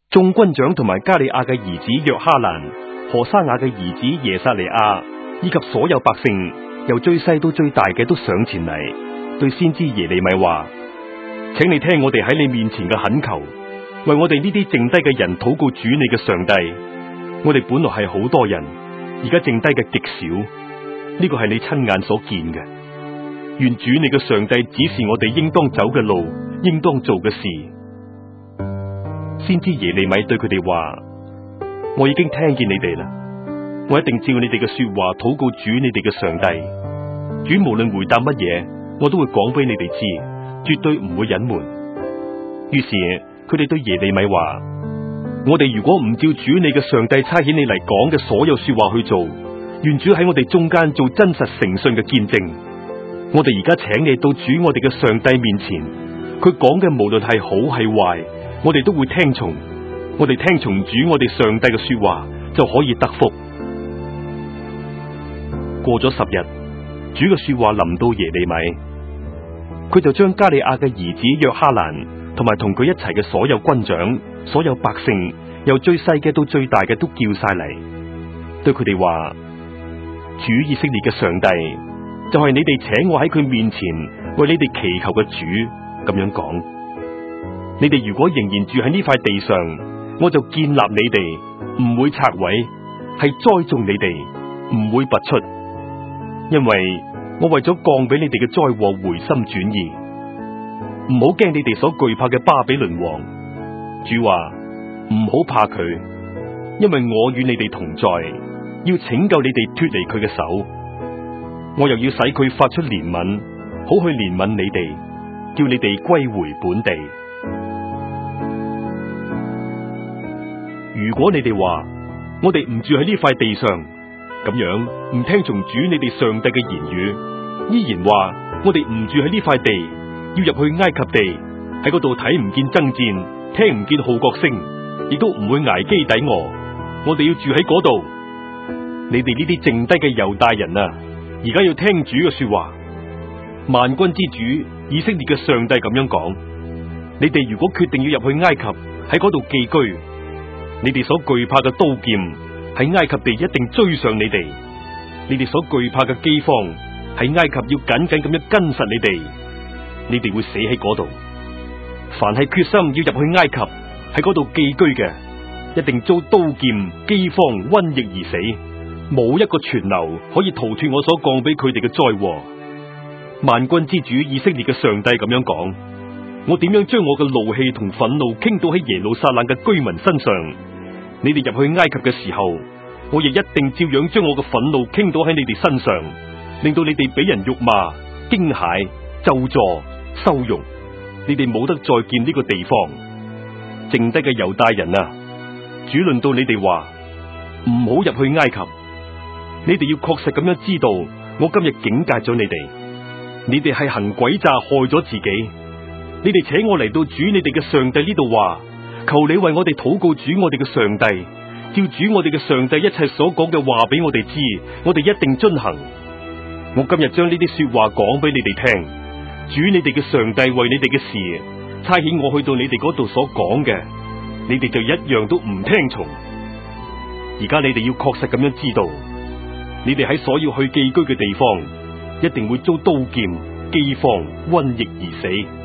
眾軍長同埋加利亞嘅兒子約哈蘭、何沙雅嘅兒子耶撒尼亞，以及所有百姓，由最細到最大嘅都上前嚟，對先知耶利米話：請你聽我哋喺你面前嘅懇求，為我哋呢啲剩低嘅人禱告主你嘅上帝。我哋本來係好多人，而家剩低嘅極少，呢個係你親眼所見嘅。願主你嘅上帝指示我哋應當走嘅路，應當做嘅事。先知耶利米對佢哋話：我已經聽見你哋啦，我一定照你哋嘅說話禱告主你哋嘅上帝。主無論回答乜嘢，我都會講俾你哋知，絕對唔會隱瞞。於是佢哋對耶利米話：我哋如果唔照主你嘅上帝差遣你嚟講嘅所有說話去做，願主喺我哋中間做真實誠信嘅見證。我哋而家請你到主我哋嘅上帝面前，佢講嘅無論係好係壞，我哋都會聽從。我哋聽從主我哋上帝嘅說話，就可以得福。過咗10日，主嘅說話臨到耶利米，佢就將加利亞嘅兒子約哈蘭同埋同佢一齊嘅所有軍長、所有百姓，由最細嘅到最大嘅都叫晒嚟，對佢哋話：主以色列嘅上帝就係你哋請我喺佢面前為你哋祈求嘅主。咁樣講，你哋如果仍然住喺呢塊地上，我就建立你哋，唔會拆毀，係栽種你哋，唔會拔出，因為我為咗降俾你哋嘅災禍回心轉意。唔好驚你哋所懼怕嘅巴比倫王。主話：唔好怕佢，因為我與你哋同在，要拯救你哋脫離佢嘅手。我又要使佢發出憐憫，好去憐憫你哋，叫你哋歸回本地。如果你哋話我哋唔住喺呢塊地上，咁樣唔聽從主你哋上帝嘅言語，依然話我哋唔住喺呢塊地，要入去埃及地，喺嗰度睇唔見爭戰，聽唔見號角聲，亦都唔會挨飢抵餓。我哋要住喺嗰度。你哋呢啲剩低嘅猶大人啊，而家要聽主嘅說話。萬軍之主以色列嘅上帝咁樣講：你哋如果決定要入去埃及，喺嗰度寄居，你哋所懼怕嘅刀劍喺埃及地一定追上你哋。你哋所懼怕嘅饑荒喺埃及要緊緊咁樣跟實你哋。你哋會死喺嗰度。凡係決心要入去埃及，喺嗰度寄居嘅，一定遭刀劍、饑荒、瘟疫而死，冇一個存留可以逃脫我所降俾佢哋嘅災禍。萬軍之主以色列嘅上帝咁樣講：我點樣將我嘅怒氣同憤怒傾倒喺耶路撒冷嘅居民身上，你哋入去埃及嘅時候，我亦一定照樣將我嘅憤怒傾倒喺你哋身上，令到你哋俾人辱罵、驚駭、咒詛、羞辱，你哋冇得再見呢個地方。剩低嘅猶大人啊，主論到你哋話：唔好入去埃及。你哋要確實咁樣知道，我今日警戒咗你哋。你哋係行詭詐害咗自己。你哋請我嚟到主你哋嘅上帝呢度話：求你為我哋禱告主我哋嘅上帝，照主我哋嘅上帝一切所講嘅話俾我哋知，我哋一定遵行。我今日將呢啲說話講俾你哋聽。主你哋嘅上帝為你哋嘅事差遣我去到你哋嗰度所講嘅，你哋就一樣都唔聽從。而家你哋要確實咁樣知道，你哋喺所要去寄居嘅地方，一定會遭刀劍、饑荒、瘟疫而死。